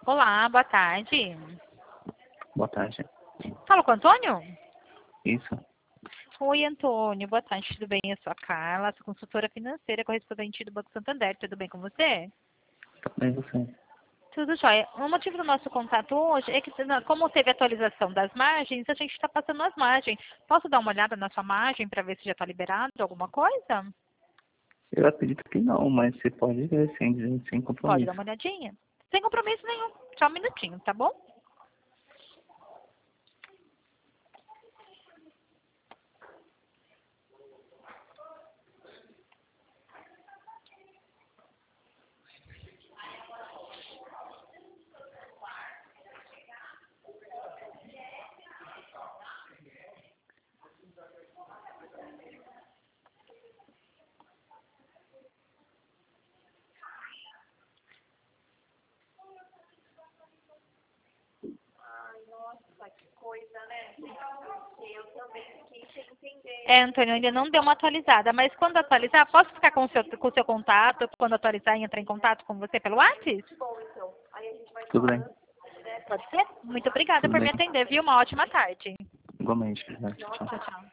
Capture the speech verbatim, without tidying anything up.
Olá, boa tarde. Boa tarde. Fala com o Antônio? Isso. Oi, Antônio. Boa tarde, tudo bem? Eu sou a Carla, sou consultora financeira correspondente do Banco Santander. Tudo bem com você? Tudo bem você? Tudo jóia. O motivo do nosso contato hoje é que, como teve atualização das margens, a gente está passando as margens. Posso dar uma olhada na sua margem para ver se já está liberado alguma coisa? Eu acredito que não, mas você pode ver sem, sem Pode dar compromisso. uma olhadinha? Sem compromisso nenhum. Só um minutinho, tá bom? É, Antônio, ainda não deu uma atualizada, mas quando atualizar, posso ficar com o seu, com o seu contato? Quando atualizar, entrar em contato com você pelo WhatsApp? Tudo bem. Pode ser? Muito obrigada Tudo por me bem. atender, viu? Uma ótima tarde. Igualmente. Né? Tchau. Tchau, tchau.